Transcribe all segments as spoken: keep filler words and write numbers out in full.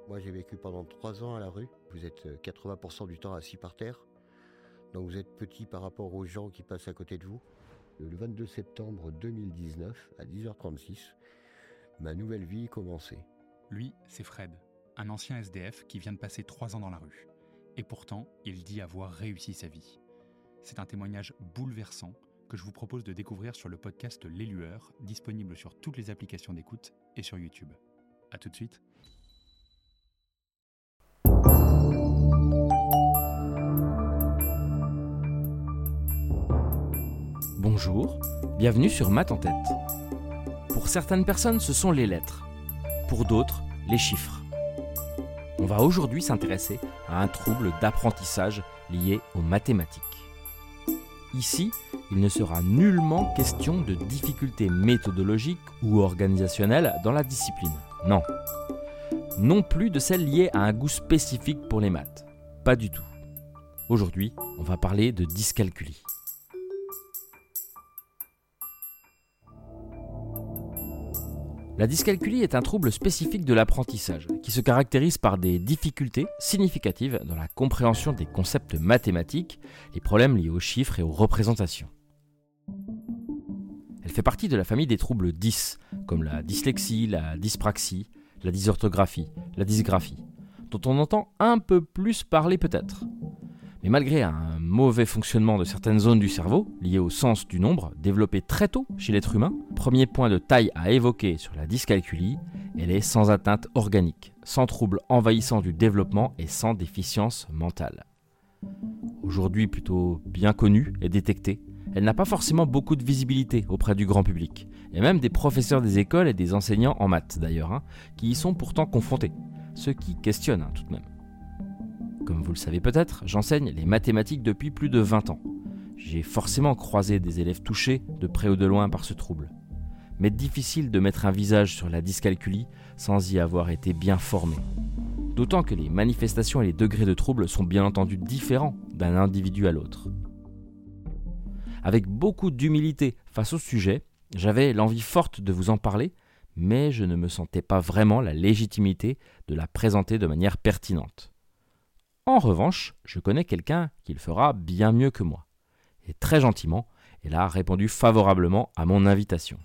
Moi, j'ai vécu pendant trois ans à la rue. Vous êtes quatre-vingts pour cent du temps assis par terre. Donc vous êtes petit par rapport aux gens qui passent à côté de vous. Le vingt-deux septembre deux mille dix-neuf, à dix heures trente-six, ma nouvelle vie commençait. Lui, c'est Fred, un ancien S D F qui vient de passer trois ans dans la rue. Et pourtant, il dit avoir réussi sa vie. C'est un témoignage bouleversant que je vous propose de découvrir sur le podcast Les Lueurs, disponible sur toutes les applications d'écoute et sur YouTube. A tout de suite. Bonjour, bienvenue sur Maths en tête. Pour certaines personnes, ce sont les lettres. Pour d'autres, les chiffres. On va aujourd'hui s'intéresser à un trouble d'apprentissage lié aux mathématiques. Ici, il ne sera nullement question de difficultés méthodologiques ou organisationnelles dans la discipline. Non. Non plus de celles liées à un goût spécifique pour les maths. Pas du tout. Aujourd'hui, on va parler de dyscalculie. La dyscalculie est un trouble spécifique de l'apprentissage qui se caractérise par des difficultés significatives dans la compréhension des concepts mathématiques, les problèmes liés aux chiffres et aux représentations. Elle fait partie de la famille des troubles dys, comme la dyslexie, la dyspraxie, la dysorthographie, la dysgraphie, dont on entend un peu plus parler peut-être. Mais malgré un mauvais fonctionnement de certaines zones du cerveau, liées au sens du nombre, développé très tôt chez l'être humain, premier point de taille à évoquer sur la dyscalculie, elle est sans atteinte organique, sans trouble envahissant du développement et sans déficience mentale. Aujourd'hui plutôt bien connue et détectée, elle n'a pas forcément beaucoup de visibilité auprès du grand public, et même des professeurs des écoles et des enseignants en maths d'ailleurs, hein, qui y sont pourtant confrontés, ce qui questionne hein, tout de même. Comme vous le savez peut-être, j'enseigne les mathématiques depuis plus de vingt ans. J'ai forcément croisé des élèves touchés de près ou de loin par ce trouble. Mais difficile de mettre un visage sur la dyscalculie sans y avoir été bien formé. D'autant que les manifestations et les degrés de trouble sont bien entendu différents d'un individu à l'autre. Avec beaucoup d'humilité face au sujet, j'avais l'envie forte de vous en parler, mais je ne me sentais pas vraiment la légitimité de la présenter de manière pertinente. En revanche, je connais quelqu'un qui le fera bien mieux que moi. Et très gentiment, elle a répondu favorablement à mon invitation.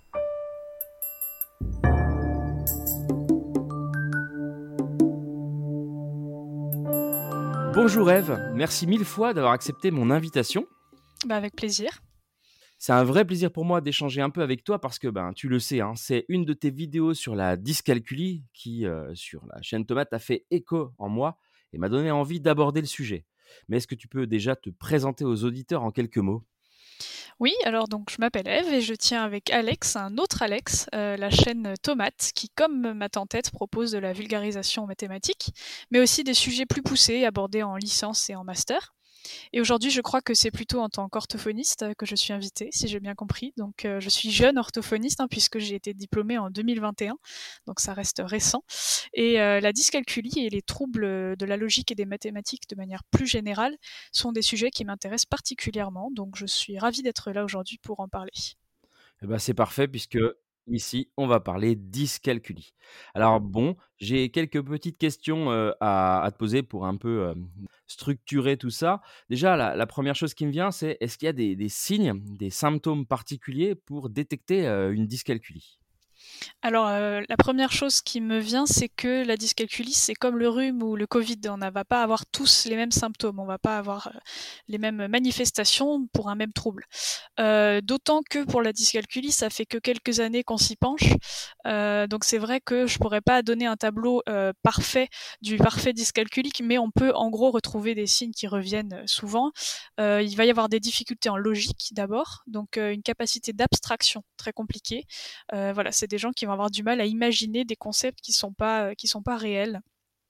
Bonjour Ève, merci mille fois d'avoir accepté mon invitation. Bah avec plaisir. C'est un vrai plaisir pour moi d'échanger un peu avec toi parce que ben, tu le sais, hein, c'est une de tes vidéos sur la dyscalculie qui, euh, sur la chaîne Tomate, a fait écho en moi et m'a donné envie d'aborder le sujet. Mais est-ce que tu peux déjà te présenter aux auditeurs en quelques mots ? Oui, alors donc je m'appelle Ève et je tiens avec Alex, un autre Alex, euh, la chaîne Tomate, qui comme Maths en tête propose de la vulgarisation mathématique, mais aussi des sujets plus poussés abordés en licence et en master. Et aujourd'hui, je crois que c'est plutôt en tant qu'orthophoniste que je suis invitée, si j'ai bien compris. Donc, euh, je suis jeune orthophoniste, hein, puisque j'ai été diplômée en deux mille vingt et un, donc ça reste récent. Et euh, la dyscalculie et les troubles de la logique et des mathématiques de manière plus générale sont des sujets qui m'intéressent particulièrement. Donc, je suis ravie d'être là aujourd'hui pour en parler. Eh ben, c'est parfait puisque ici, on va parler dyscalculie. Alors bon, j'ai quelques petites questions euh, à, à te poser pour un peu euh, structurer tout ça. Déjà, la, la première chose qui me vient, c'est est-ce qu'il y a des, des signes, des symptômes particuliers pour détecter euh, une dyscalculie ? Alors, euh, la première chose qui me vient, c'est que la dyscalculie, c'est comme le rhume ou le Covid. On ne va pas avoir tous les mêmes symptômes, on ne va pas avoir euh, les mêmes manifestations pour un même trouble. Euh, d'autant que pour la dyscalculie, ça fait que quelques années qu'on s'y penche. Euh, donc c'est vrai que je ne pourrais pas donner un tableau euh, parfait du parfait dyscalculique, mais on peut en gros retrouver des signes qui reviennent souvent. Euh, il va y avoir des difficultés en logique d'abord, donc euh, une capacité d'abstraction très compliquée. Euh, voilà, c'est des gens qui vont avoir du mal à imaginer des concepts qui sont pas, qui sont pas réels.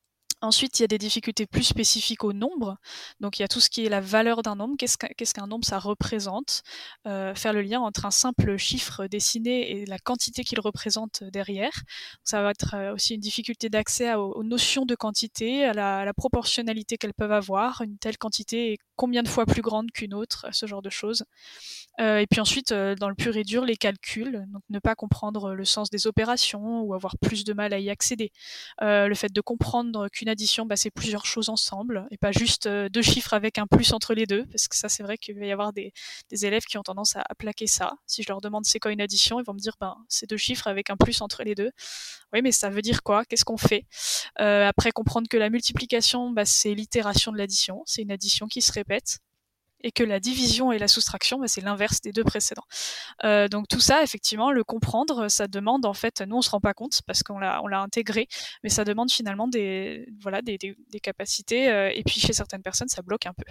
Ensuite, il y a des difficultés plus spécifiques au nombre. Donc, il y a tout ce qui est la valeur d'un nombre. Qu'est-ce qu'un, qu'est-ce qu'un nombre, ça représente euh, faire le lien entre un simple chiffre dessiné et la quantité qu'il représente derrière. Ça va être euh, aussi une difficulté d'accès à, aux notions de quantité, à la, à la proportionnalité qu'elles peuvent avoir. Une telle quantité est combien de fois plus grande qu'une autre, ce genre de choses. Euh, et puis ensuite, euh, dans le pur et dur, les calculs, donc ne pas comprendre le sens des opérations ou avoir plus de mal à y accéder. Euh, le fait de comprendre qu'une addition, bah, c'est plusieurs choses ensemble et pas juste euh, deux chiffres avec un plus entre les deux, parce que ça, c'est vrai qu'il va y avoir des, des élèves qui ont tendance à, à plaquer ça. Si je leur demande c'est quoi une addition, ils vont me dire ben, c'est deux chiffres avec un plus entre les deux. Oui, mais ça veut dire quoi? Qu'est-ce qu'on fait? euh, Après, comprendre que la multiplication, bah, c'est l'itération de l'addition, c'est une addition qui se répète, et que la division et la soustraction, bah, c'est l'inverse des deux précédents. Euh, donc tout ça, effectivement, le comprendre, ça demande en fait, nous on se rend pas compte parce qu'on l'a, on l'a intégré, mais ça demande finalement des, voilà, des, des, des capacités. Euh, et puis chez certaines personnes, ça bloque un peu.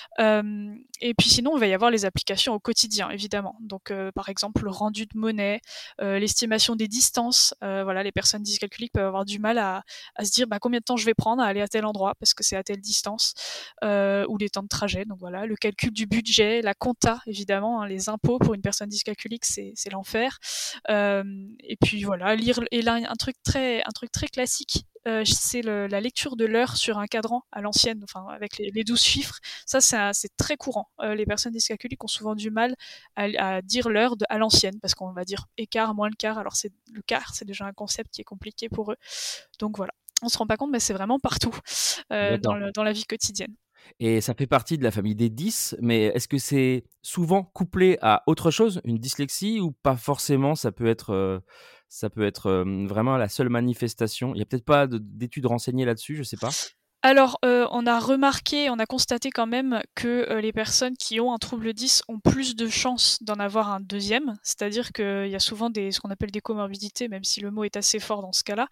Euh, et puis sinon, il va y avoir les applications au quotidien, évidemment. Donc euh, par exemple, le rendu de monnaie, euh, l'estimation des distances. Euh, voilà, les personnes dyscalculiques peuvent avoir du mal à, à se dire bah, combien de temps je vais prendre à aller à tel endroit parce que c'est à telle distance, euh, ou les temps de trajet. Donc voilà, le calcul du budget, la compta, évidemment, hein, les impôts pour une personne dyscalculique, c'est, c'est l'enfer. Euh, et puis voilà, lire, et là, un truc très, un truc très classique, euh, c'est le, la lecture de l'heure sur un cadran à l'ancienne, enfin avec les, les douze chiffres. Ça, c'est, un, c'est très courant. Euh, les personnes dyscalculiques ont souvent du mal à, à dire l'heure de, à l'ancienne, parce qu'on va dire écart, moins le quart. Alors c'est le quart, c'est déjà un concept qui est compliqué pour eux. Donc voilà, on se rend pas compte, mais c'est vraiment partout euh, dans, le, dans la vie quotidienne. Et ça fait partie de la famille des dys, mais est-ce que c'est souvent couplé à autre chose, une dyslexie, ou pas forcément? Ça peut être, euh, ça peut être euh, vraiment la seule manifestation. Il n'y a peut-être pas de- d'études renseignées là-dessus, je sais pas. Alors, euh, on a remarqué, on a constaté quand même que euh, les personnes qui ont un trouble dys ont plus de chances d'en avoir un deuxième, c'est-à-dire qu'il y a souvent des, ce qu'on appelle des comorbidités, même si le mot est assez fort dans ce cas-là.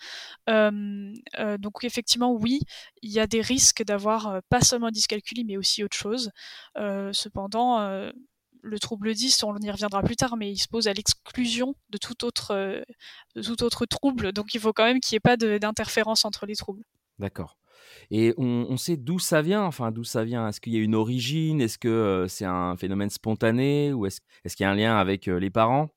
Euh, euh, donc effectivement, oui, il y a des risques d'avoir euh, pas seulement dyscalculie, mais aussi autre chose. Euh, cependant, euh, le trouble dys, on y reviendra plus tard, mais il se pose à l'exclusion de tout autre, euh, de tout autre trouble, donc il faut quand même qu'il n'y ait pas de, d'interférence entre les troubles. D'accord. Et on, on sait d'où ça vient, enfin d'où ça vient. Est-ce qu'il y a une origine? Est-ce que euh, c'est un phénomène spontané? Ou est-ce, est-ce qu'il y a un lien avec euh, les parents?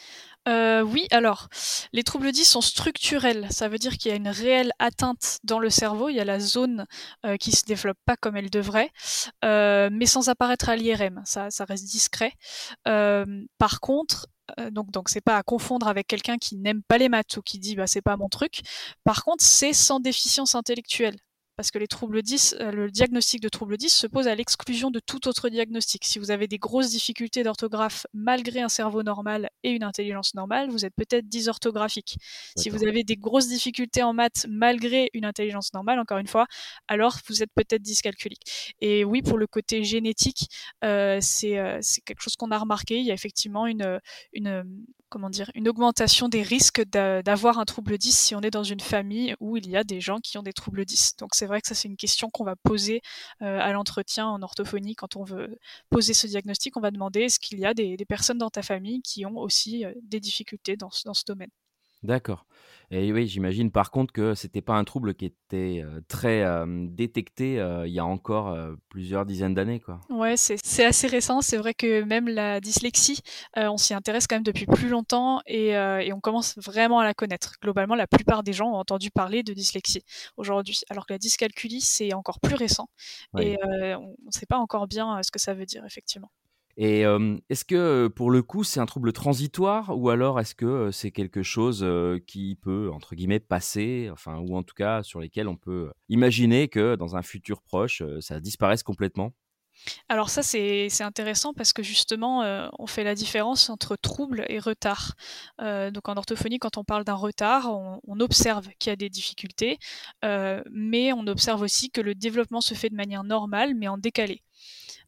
Euh, oui, alors, les troubles dys sont structurels. Ça veut dire qu'il y a une réelle atteinte dans le cerveau. Il y a la zone euh, qui se développe pas comme elle devrait, euh, mais sans apparaître à l'I R M. Ça, ça reste discret. Euh, par contre, euh, donc, donc c'est pas à confondre avec quelqu'un qui n'aime pas les maths ou qui dit bah c'est pas mon truc. Par contre, c'est sans déficience intellectuelle. Parce que les troubles dys, euh, le diagnostic de trouble dys se pose à l'exclusion de tout autre diagnostic. Si vous avez des grosses difficultés d'orthographe malgré un cerveau normal et une intelligence normale, vous êtes peut-être dysorthographique. Si vous avez des grosses difficultés en maths malgré une intelligence normale, encore une fois, alors vous êtes peut-être dyscalculique. Et oui, pour le côté génétique, euh, c'est, euh, c'est quelque chose qu'on a remarqué. Il y a effectivement une, une comment dire, une augmentation des risques d'avoir un trouble dys si on est dans une famille où il y a des gens qui ont des troubles dys. Donc c'est vrai que ça c'est une question qu'on va poser euh, à l'entretien en orthophonie quand on veut poser ce diagnostic. On va demander est-ce qu'il y a des, des personnes dans ta famille qui ont aussi euh, des difficultés dans, dans ce domaine. D'accord. Et oui, j'imagine par contre que c'était pas un trouble qui était euh, très euh, détecté euh, il y a encore euh, plusieurs dizaines d'années, quoi. Ouais, c'est, c'est assez récent. C'est vrai que même la dyslexie, euh, on s'y intéresse quand même depuis plus longtemps et, euh, et on commence vraiment à la connaître. Globalement, la plupart des gens ont entendu parler de dyslexie aujourd'hui, alors que la dyscalculie, c'est encore plus récent Oui. et euh, on ne sait pas encore bien euh, ce que ça veut dire, effectivement. Et euh, est-ce que euh, pour le coup c'est un trouble transitoire, ou alors est-ce que euh, c'est quelque chose euh, qui peut entre guillemets passer, enfin, ou en tout cas sur lesquels on peut imaginer que dans un futur proche euh, ça disparaisse complètement? Alors ça, c'est c'est intéressant parce que justement, euh, on fait la différence entre trouble et retard. Euh, donc en orthophonie, quand on parle d'un retard, on, on observe qu'il y a des difficultés, euh, mais on observe aussi que le développement se fait de manière normale, mais en décalé.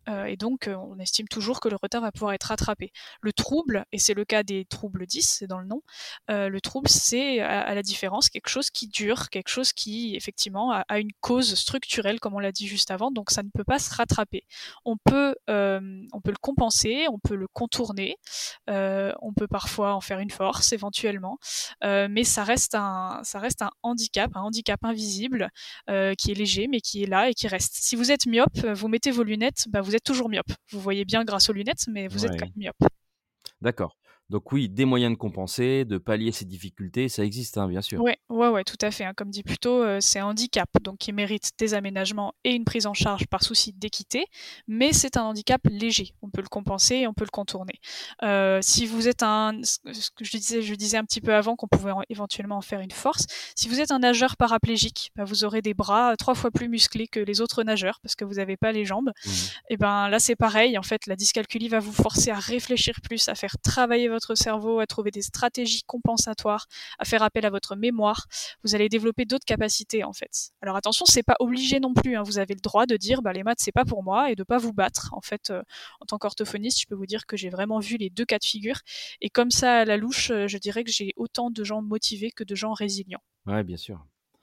euh, et donc euh, on estime toujours que le retard va pouvoir être rattrapé. Le trouble, et c'est le cas des troubles dix, c'est dans le nom, euh, le trouble c'est à, à la différence quelque chose qui dure, quelque chose qui effectivement a, a une cause structurelle comme on l'a dit juste avant, donc ça ne peut pas se rattraper. On peut, euh, on peut le compenser, on peut le contourner, euh, on peut parfois en faire une force éventuellement, euh, mais ça reste un, ça reste un handicap, un handicap invisible euh, qui est léger mais qui est là et qui reste. Si vous êtes myope, vous mettez vos lunettes, bah vous êtes toujours myope. Vous voyez bien grâce aux lunettes, mais vous Ouais. êtes quand même myope. D'accord. Donc oui, des moyens de compenser, de pallier ces difficultés, ça existe, hein, bien sûr. Ouais, ouais, ouais, tout à fait. Hein. Comme dit plus tôt, euh, c'est un handicap, donc qui mérite des aménagements et une prise en charge par souci d'équité, mais c'est un handicap léger. On peut le compenser et on peut le contourner. Euh, si vous êtes un, ce que je disais, je disais un petit peu avant qu'on pouvait en, éventuellement en faire une force. Si vous êtes un nageur paraplégique, bah, vous aurez des bras euh, trois fois plus musclés que les autres nageurs parce que vous n'avez pas les jambes. Mmh. Et ben là, c'est pareil. En fait, la dyscalculie va vous forcer à réfléchir plus, à faire travailler votre cerveau, à trouver des stratégies compensatoires, à faire appel à votre mémoire. Vous allez développer d'autres capacités en fait. Alors attention, c'est pas obligé non plus. Hein. Vous avez le droit de dire bah, les maths c'est pas pour moi et de pas vous battre. En fait, euh, en tant qu'orthophoniste, je peux vous dire que j'ai vraiment vu les deux cas de figure. Et comme ça, à la louche, je dirais que j'ai autant de gens motivés que de gens résilients. Ouais, bien sûr.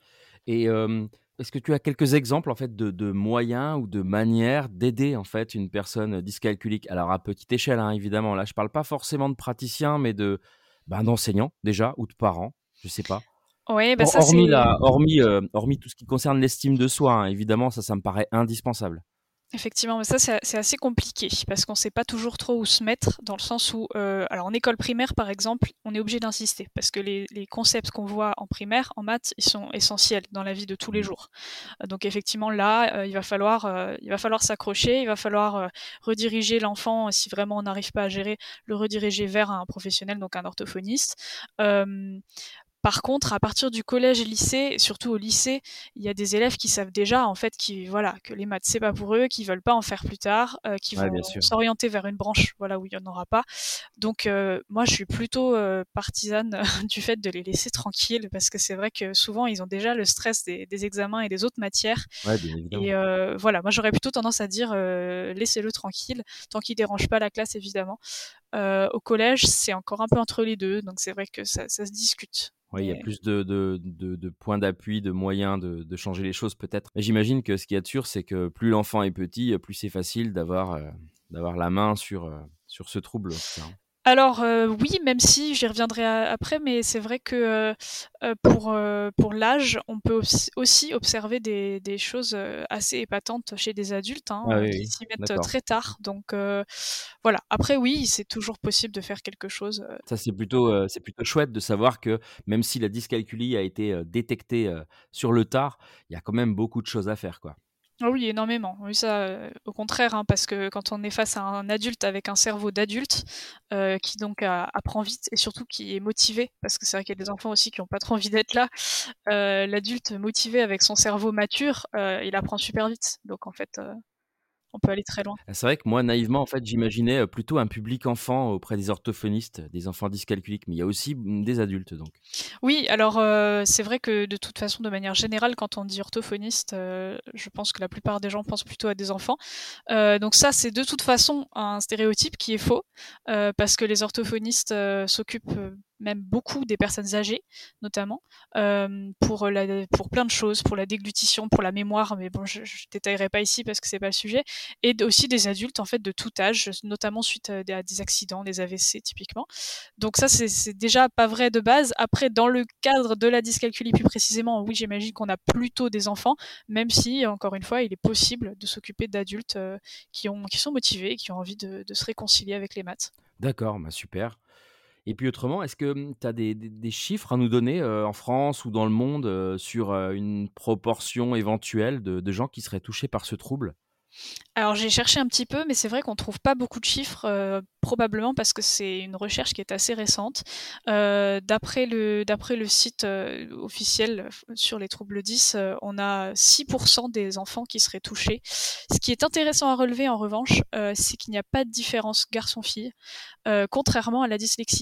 Et euh, est-ce que tu as quelques exemples en fait de, de moyens ou de manières d'aider en fait une personne dyscalculique? Alors à petite échelle, hein, évidemment. Là, je parle pas forcément de praticiens, mais de ben, d'enseignants déjà ou de parents. Je sais pas. Ouais, bah Or, ça hormis c'est. la, hormis, euh, hormis tout ce qui concerne l'estime de soi, hein, évidemment, ça, ça me paraît indispensable. Effectivement, mais ça c'est, c'est assez compliqué parce qu'on ne sait pas toujours trop où se mettre dans le sens où, euh, alors en école primaire par exemple, on est obligé d'insister parce que les, les concepts qu'on voit en primaire, en maths, ils sont essentiels dans la vie de tous les jours. Donc effectivement là, euh, il va falloir, euh, il va falloir s'accrocher, il va falloir euh, rediriger l'enfant si vraiment on n'arrive pas à gérer, le rediriger vers un professionnel, donc un orthophoniste. Euh, Par contre, à partir du collège et lycée, et surtout au lycée, il y a des élèves qui savent déjà en fait qui, voilà, que les maths c'est pas pour eux, qui veulent pas en faire plus tard, euh, qui Ouais, vont bien sûr. s'orienter vers une branche, voilà, où il y en aura pas. Donc euh, moi, je suis plutôt euh, partisane du fait de les laisser tranquilles parce que c'est vrai que souvent ils ont déjà le stress des, des examens et des autres matières. Ouais, bien évidemment. Et euh, voilà, moi j'aurais plutôt tendance à dire euh, laissez-le tranquille tant qu'il dérange pas la classe évidemment. Euh, au collège, c'est encore un peu entre les deux, donc c'est vrai que ça, ça se discute. Oui, il y a Mais... plus de, de, de, de points d'appui, de moyens de, de changer les choses peut-être. Mais j'imagine que ce qu'il y a de sûr, c'est que plus l'enfant est petit, plus c'est facile d'avoir euh, d'avoir la main sur, euh, sur ce trouble. Hein. Alors euh, oui, même si j'y reviendrai à, après, mais c'est vrai que euh, pour, euh, pour l'âge, on peut aussi observer des, des choses assez épatantes chez des adultes hein, Ah, oui, qui oui. s'y mettent D'accord. très tard. Donc euh, voilà, après oui, c'est toujours possible de faire quelque chose. Ça, c'est plutôt, euh, c'est plutôt chouette de savoir que même si la dyscalculie a été euh, détectée euh, sur le tard, il y a quand même beaucoup de choses à faire, quoi. Ah oui, énormément. Oui, ça, euh, au contraire, hein, parce que quand on est face à un adulte avec un cerveau d'adulte, euh, qui donc a, apprend vite et surtout qui est motivé, parce que c'est vrai qu'il y a des enfants aussi qui n'ont pas trop envie d'être là, euh, l'adulte motivé avec son cerveau mature, euh, il apprend super vite. Donc en fait, euh, on peut aller très loin. C'est vrai que moi, naïvement, en fait, j'imaginais plutôt un public enfant auprès des orthophonistes, des enfants dyscalculiques, mais il y a aussi des adultes, donc. Oui, alors euh, c'est vrai que de toute façon, de manière générale, quand on dit orthophoniste, euh, je pense que la plupart des gens pensent plutôt à des enfants. Euh, donc ça, c'est de toute façon un stéréotype qui est faux, euh, parce que les orthophonistes euh, s'occupent même beaucoup des personnes âgées, notamment, euh, pour, la, pour plein de choses, pour la déglutition, pour la mémoire, mais bon, je ne détaillerai pas ici parce que c'est pas le sujet, et aussi des adultes, en fait, de tout âge, notamment suite à des accidents, des A V C, typiquement. Donc ça, c'est, c'est déjà pas vrai de base. Après, dans le cadre de la dyscalculie, plus précisément, oui, j'imagine qu'on a plutôt des enfants, même si, encore une fois, il est possible de s'occuper d'adultes euh, qui, ont, qui sont motivés, qui ont envie de, de se réconcilier avec les maths. D'accord, bah super. Et puis autrement, est-ce que tu as des, des, des chiffres à nous donner euh, en France ou dans le monde euh, sur euh, une proportion éventuelle de, de gens qui seraient touchés par ce trouble? Alors j'ai cherché un petit peu, mais c'est vrai qu'on trouve pas beaucoup de chiffres, euh, probablement parce que c'est une recherche qui est assez récente. Euh, d'après le d'après le site euh, officiel sur les troubles dys, euh, on a six pour cent des enfants qui seraient touchés. Ce qui est intéressant à relever en revanche, euh, c'est qu'il n'y a pas de différence garçon-fille, euh, contrairement à la dyslexie.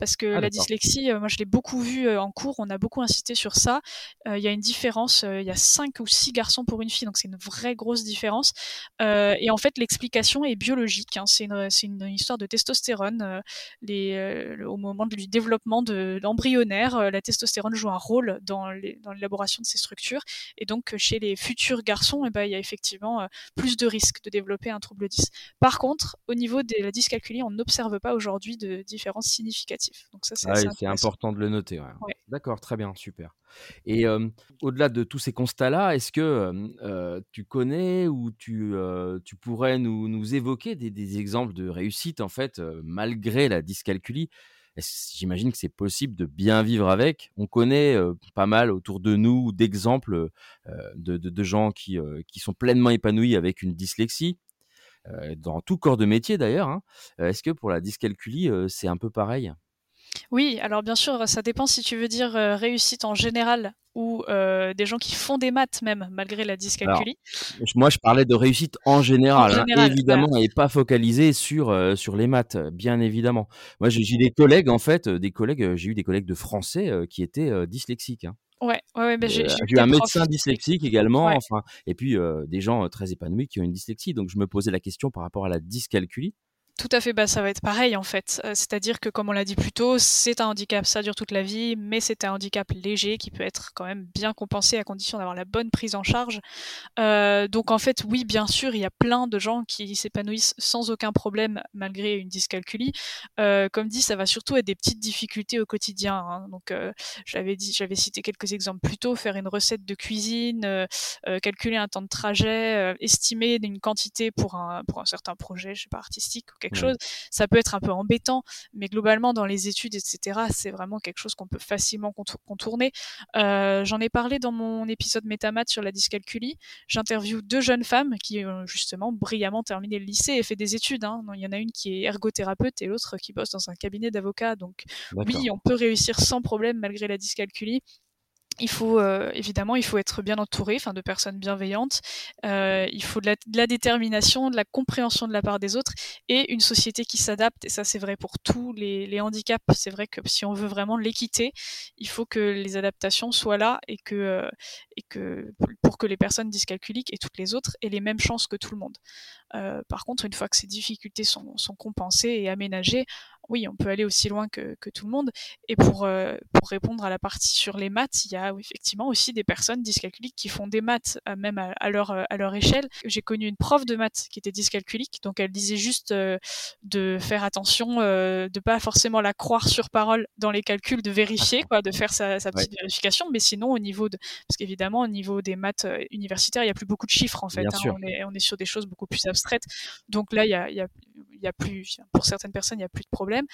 parce que Ah, la d'accord. dyslexie, euh, moi je l'ai beaucoup vu euh, en cours, on a beaucoup insisté sur ça. Euh, Il y a une différence, euh, il y a cinq ou six garçons pour une fille, donc c'est une vraie grosse différence. Euh, et en fait, l'explication est biologique, hein, c'est une, c'est une histoire de testostérone. Euh, les, euh, au moment du développement de l'embryonnaire, euh, la testostérone joue un rôle dans les- dans l'élaboration de ces structures. Et donc, chez les futurs garçons, eh ben, il y a effectivement euh, plus de risques de développer un trouble dys. Par contre, au niveau de la dyscalculie, on n'observe pas aujourd'hui de différences significatives. Donc ça, c'est Ah assez oui, c'est intéressant. important de le noter, ouais. Ouais. D'accord, très bien, super. Et hem, au-delà de tous ces constats-là, est-ce que, hem, heu, tu connais ou tu, heu, tu pourrais nous nous évoquer des des exemples de réussite, en fait, heu, malgré la dyscalculie? Est-ce J'imagine que c'est possible de bien vivre avec. On connaît, heu, pas mal autour de nous d'exemples, heu de de de gens qui, heu, qui sont pleinement épanouis avec une dyslexie, heu, dans tout corps de métier d'ailleurs, hein. Heu, est-ce que pour la dyscalculie, heu, c'est un peu pareil? Oui, alors bien sûr, ça dépend si tu veux dire euh, réussite en général ou euh, des gens qui font des maths même malgré la Alors, dyscalculie. j moi, je parlais de réussite en En général, hein, général, bah, évidemment et pas focalisé sur, heu, sur les maths, heu, bien évidemment. Moi, j'ai j'ai des collègues, en fait, heu, des collègues, heu, j'ai eu des collègues de français, heu, qui étaient, heu, dyslexiques, hein. ouais, ouais, ouais, bah, j'ai Heu, j'ai eu j'ai eu des un profs médecin dyslexique dyslexiques. également, Ouais. enfin et puis, heu, des gens, heu, très épanouis qui ont une dyslexie. Donc je me posais la question par rapport à la dyscalculie. Tout à fait, bah, ça va être pareil en fait. Heu, c'est-à-dire que comme on l'a dit plus tôt, c'est un handicap, ça dure toute la vie, mais c'est un handicap léger qui peut être quand même bien compensé à condition d'avoir la bonne prise en charge. Heu, donc en fait, oui, bien sûr, il y a plein de gens qui s'épanouissent sans aucun problème malgré une dyscalculie. Heu, comme dit, ça va surtout être des petites difficultés au quotidien, hein. Donc, heu, j'avais dit j'avais cité quelques exemples plus tôt, faire une recette de cuisine, heu heu, calculer un temps de trajet, heu, estimer une quantité pour un pour un certain projet, je sais pas, artistique ou quelque Oui. chose. Ça peut être un peu embêtant, mais globalement dans les études et cetera, c'est vraiment quelque chose qu'on peut facilement contour contourner. Heu, j'en ai parlé dans mon épisode Métamaths sur la dyscalculie. J'interviewe deux jeunes femmes qui ont justement brillamment terminé le lycée et fait des études, hein. Il y en a une qui est ergothérapeute et l'autre qui bosse dans un cabinet d'avocats. Donc D'accord. oui, on peut réussir sans problème malgré la dyscalculie. Il faut euh, évidemment, il faut être bien entouré, enfin de personnes bienveillantes. Euh, il faut de la, de la détermination, de la compréhension de la part des autres et une société qui s'adapte. Et ça, c'est vrai pour tous les, les handicaps. C'est vrai que si on veut vraiment l'équité, il faut que les adaptations soient là et que, euh, et que pour que les personnes dyscalculiques et toutes les autres aient les mêmes chances que tout le monde. Euh, par contre, une fois que ces difficultés sont, sont compensées et aménagées, oui, on peut aller aussi loin que, que tout le monde. Et pour, euh, pour répondre à la partie sur les maths, il y a effectivement aussi des personnes dyscalculiques qui font des maths, euh, même à, à, leur, à leur échelle. J'ai connu une prof de maths qui était dyscalculique, donc elle disait juste euh, de faire attention, euh, de pas forcément la croire sur parole dans les calculs, de vérifier, quoi, de faire sa, sa Ouais, petite vérification, mais sinon au niveau de, parce qu'évidemment au niveau des maths euh, universitaires, il y a plus beaucoup de chiffres en bien fait, hein, sûr. on est on est sur des choses beaucoup plus abstraites, donc là il y a, il y a, il y a plus, pour certaines personnes il y a plus de problème.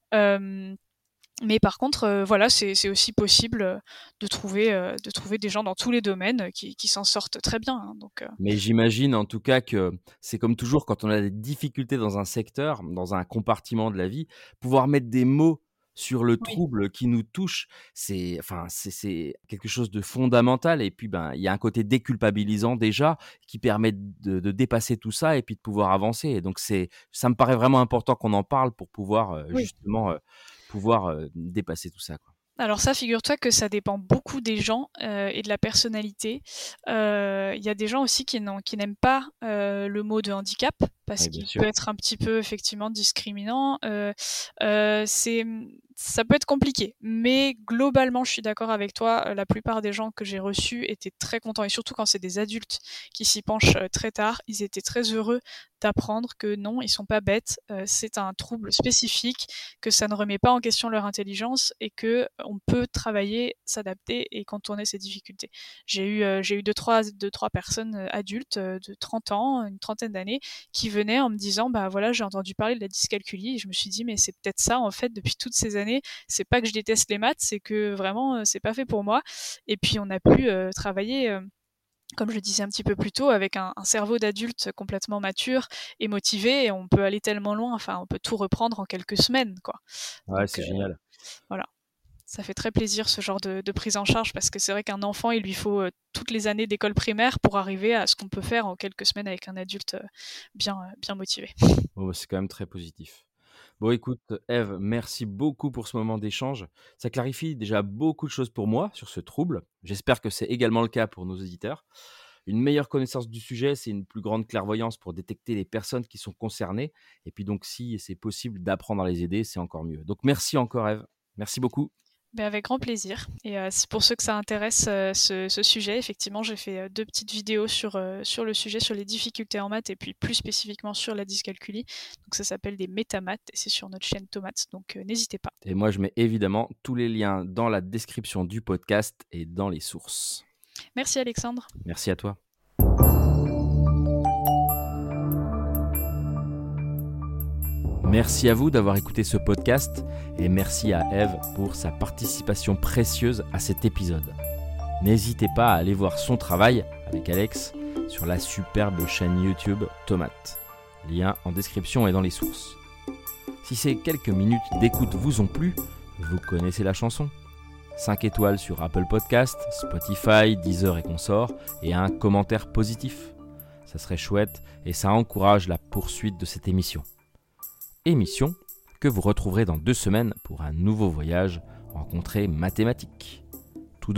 Euh, mais par contre, euh, voilà, c'est c'est aussi possible euh, de trouver, euh, de trouver des gens dans tous les domaines euh, qui, qui s'en sortent très bien, hein, donc, euh, Mais j'imagine en tout cas que c'est comme toujours quand on a des difficultés dans un secteur, dans un compartiment de la vie, pouvoir mettre des mots sur le oui. trouble qui nous touche, c'est enfin c'est c'est quelque chose de fondamental et puis ben il y a un côté déculpabilisant déjà qui permet de, de dépasser tout ça et puis de pouvoir avancer. Et donc c'est ça me paraît vraiment important qu'on en parle pour pouvoir euh, Oui. justement euh, pouvoir euh, dépasser tout ça, quoi. Alors ça, figure-toi que ça dépend beaucoup des gens euh, et de la personnalité. Euh, Il y a des gens aussi qui n'ont- qui n'aiment pas euh, le mot de handicap parce Oui, bien qu'il sûr. peut être un petit peu effectivement discriminant. Euh, euh, c'est, ça peut être compliqué, mais globalement, je suis d'accord avec toi. euh, La plupart des gens que j'ai reçus étaient très contents et surtout quand c'est des adultes qui s'y penchent euh, très tard, ils étaient très heureux d'apprendre que non, ils sont pas bêtes. euh, c'est un trouble spécifique, que ça ne remet pas en question leur intelligence et que on peut travailler, s'adapter et contourner ces difficultés. J'ai eu, euh, j'ai eu deux trois, deux, trois personnes euh, adultes euh, de trente ans, une trentaine d'années, qui venaient en me disant, bah voilà, j'ai entendu parler de la dyscalculie et je me suis dit, mais c'est peut-être ça en fait depuis toutes ces années. C'est pas que je déteste les maths, c'est que vraiment euh, c'est pas fait pour moi. Et puis on a pu euh, travailler. Euh, comme je le disais un petit peu plus tôt, avec un, un cerveau d'adulte complètement mature et motivé, et on peut aller tellement loin, enfin, on peut tout reprendre en quelques semaines, quoi. Ouais, Donc, c'est euh, génial. voilà. Ça fait très plaisir ce genre de, de prise en charge parce que c'est vrai qu'un enfant, il lui faut euh, toutes les années d'école primaire pour arriver à ce qu'on peut faire en quelques semaines avec un adulte euh, bien, euh, bien motivé. Bon, bah, c'est quand même très positif. Bon, écoute, Eve, merci beaucoup pour ce moment d'échange. Ça clarifie déjà beaucoup de choses pour moi sur ce trouble. J'espère que c'est également le cas pour nos auditeurs. Une meilleure connaissance du sujet, c'est une plus grande clairvoyance pour détecter les personnes qui sont concernées. Et puis donc, si c'est possible d'apprendre à les aider, c'est encore mieux. Donc, merci encore, Eve. Merci beaucoup. Ben avec grand plaisir. Et euh, si pour ceux que ça intéresse euh, ce, ce sujet, effectivement, j'ai fait euh, deux petites vidéos sur, euh, sur le sujet, sur les difficultés en maths et puis plus spécifiquement sur la dyscalculie. Donc ça s'appelle des métamaths et c'est sur notre chaîne Tomates, donc euh, n'hésitez pas. Et moi, je mets évidemment tous les liens dans la description du podcast et dans les sources. Merci Alexandre. Merci à toi. Merci à vous d'avoir écouté ce podcast et merci à Eve pour sa participation précieuse à cet épisode. N'hésitez pas à aller voir son travail avec Alex sur la superbe chaîne YouTube Tomates. Lien en description et dans les sources. Si ces quelques minutes d'écoute vous ont plu, vous connaissez la chanson. cinq étoiles sur Apple Podcast, Spotify, Deezer et consorts et un commentaire positif. Ça serait chouette et ça encourage la poursuite de cette émission. Émission que vous retrouverez dans deux semaines pour un nouveau voyage rencontré mathématique. Tout de bon ?